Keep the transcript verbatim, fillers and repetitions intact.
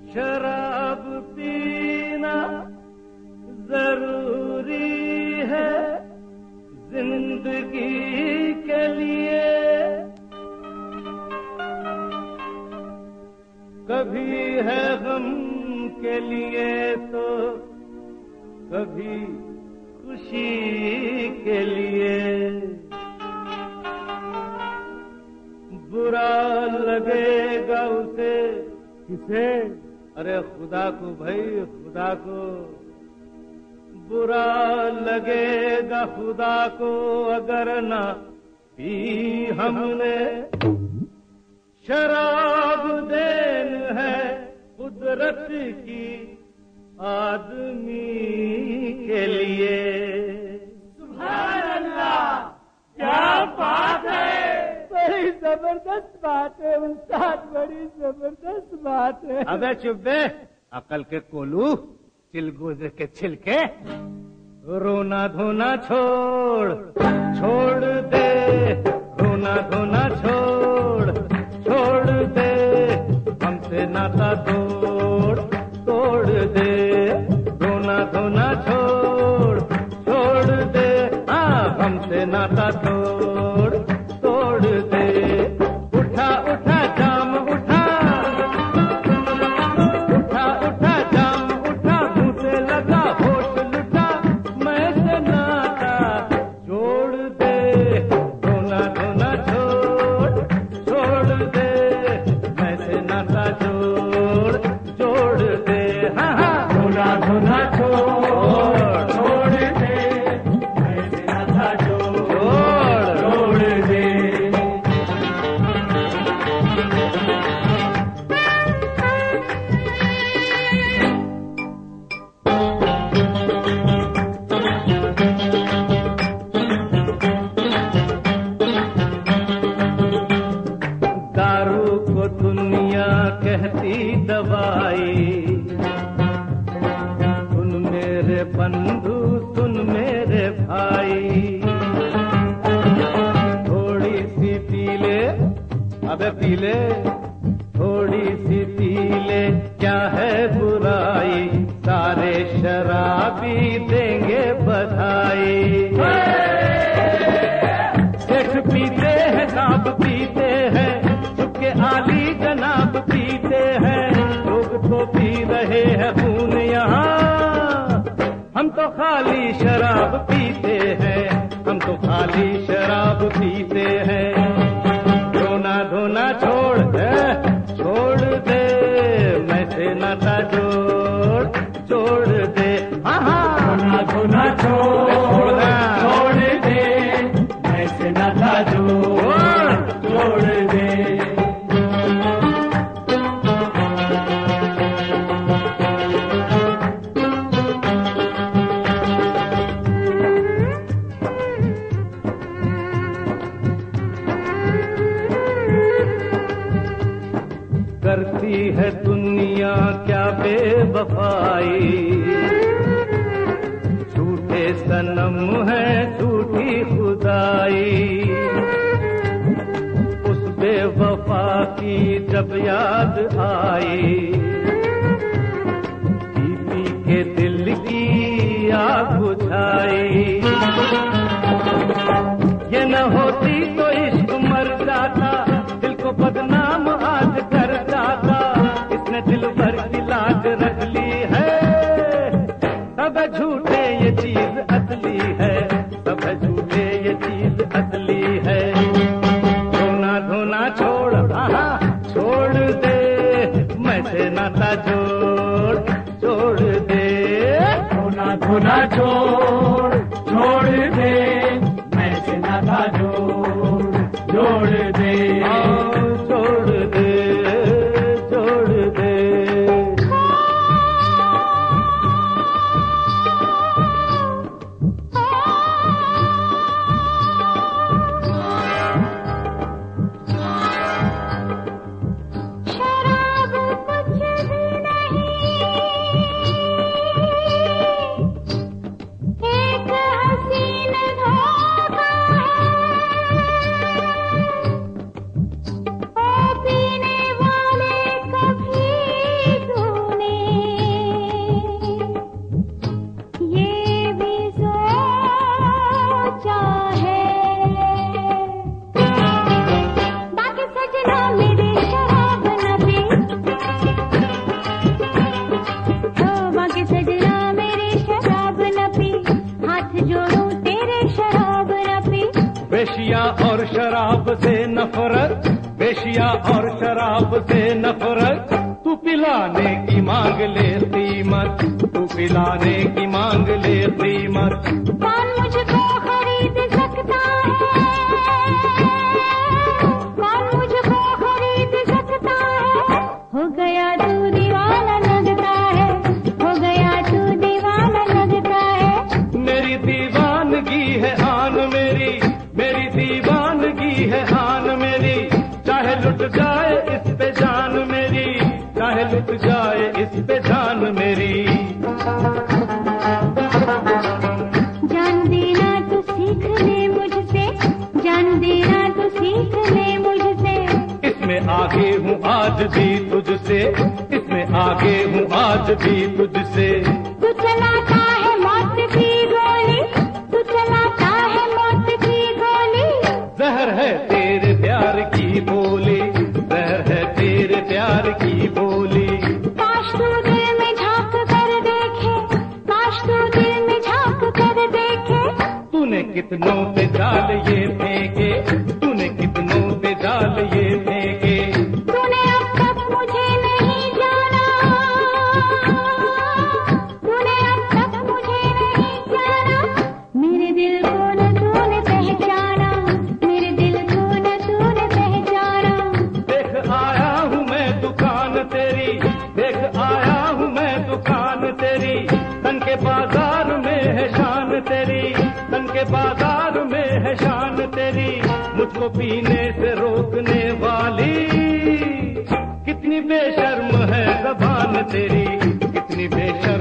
शराब पीना जरूरी है जिंदगी के लिए। कभी है गम के लिए तो कभी खुशी के लिए। बुरा लगेगा उसे, किसे? अरे खुदा को भाई, खुदा को। बुरा लगेगा खुदा को अगर ना पी हमने। शराब देन है कुदरत की आदमी के लिए। सुभान अल्लाह, क्या बात है! बड़ी जबरदस्त बात है उस्ताद, बड़ी जबरदस्त बात है। अबे चुप बे, अकल के कोलू, चिलगोजे के छिलके। रोना धोना छोड़, छोड़ दे। रोना धोना छोड़, छोड़ दे। हमसे नाता तोड़, तोड़ दे। रोना धोना छोड़, छोड़ दे। हाँ, हमसे नाता तोड़, तोड़ दे। उठा उठा जाम उठा, उठा उठा जाम उठा। मुँह से लगा होश लुटा, मैं से नाता जोड़ दे। रोना धोना छोड़, छोड़ दे। मैं से नाता जोड़, जोड़ दे। हाँ हाँ, रोना धोना छोड़, छोड़ दे। मैं से नाता जोड़, जोड़ दे। दारू को दुनिया कहती दवाई। सुन मेरे बंधु, सुन मेरे भाई। थोड़ी सी पी ले, अबे पी ले। थोड़ी सी पी ले, क्या है बुराई। सारे शराबी देंगे बधाई। सेठ पीते हैं, साहब पीते हैं, चुपके आली जनाब पीते हैं। लोग तो पी रहे हैं खून यहाँ, हम तो खाली शराब पीते हैं। हम तो खाली शराब पीते हैं। रोना धोना छोड़ दे, छोड़ दे। मैं से नाता जोड़, जोड़ दे। हाँ हाँ, रोना धोना छोड़, छोड़ दे। मैं से नाता जोड़, जोड़ दे। करती है दुनिया क्या बेवफाई। झूठे सनम है, झूठी खुदाई। उस बेवफा की जब याद आई, पी पी के दिल की आग बुझाई। ये न होती तो इश्क मर जाता, दिल को बदनाम आज कर जाता। इसने दिल भर की लाज रख ली है। सब झूठे ये चीज असली है, सब झूठे ये चीज असली है। रोना धोना छोड़, हाँ छोड़ दे। मैं से नाता जोड़, जोड़ दे। रोना धोना छोड़, छोड़ दे। मैं से नाता जोड़, जोड़ दे। जोड़ दे, जोड़ दे। शराब कुछ भी नहीं, एक वेशिया और शराब से नफरत, वेशिया और शराब से नफरत, तू पिलाने की मांग ले कीमत, तू पिलाने की मांग ले कीमत। कौन मुझको खरीद सकता है, कौन मुझको खरीद सकता है, हो गया तू दीवाना लगता है, हो गया तू दीवाना लगता है। मेरी दीवानगी है आन मेरी, मेरी दीवानगी है आन मेरी, चाहे लुट जाए इस पे जान मेरी, चाहे लुट जाए इस पे जान मेरी। जान देना तो सीख ले मुझसे, जान देना तो सीख ले मुझसे, इसमें आगे हूँ आज भी तुझसे, इसमें आगे हूँ आज भी तुझसे। तू चलाता है मौत की गोली, तू चलाता है मौत की गोली, जहर है तेरे प्यार की बोली, जहर है तेरे प्यार की बोली। काश तू दिल में झांक कर देखे, काश तू दिल में झांक कर देखे, तूने कितनों पे जाल ये फेंके, तूने कितनों पे जाल ये फेंके। तूने अब तक मुझे नहीं जाना, तूने अब तक मुझे नहीं जाना, मेरे दिल को न तूने पहचाना, मेरे दिल को न तूने पहचाना। देख आया हूँ मैं दुकान तेरी, देख आया हूँ मैं दुकान तेरी, तन के बाजार में है शान तेरी, तन के बाजार में है शान तेरी, मुझको पीने से रोकने वाली, कितनी बेशर्म है ज़बान तेरी, कितनी बेशर्म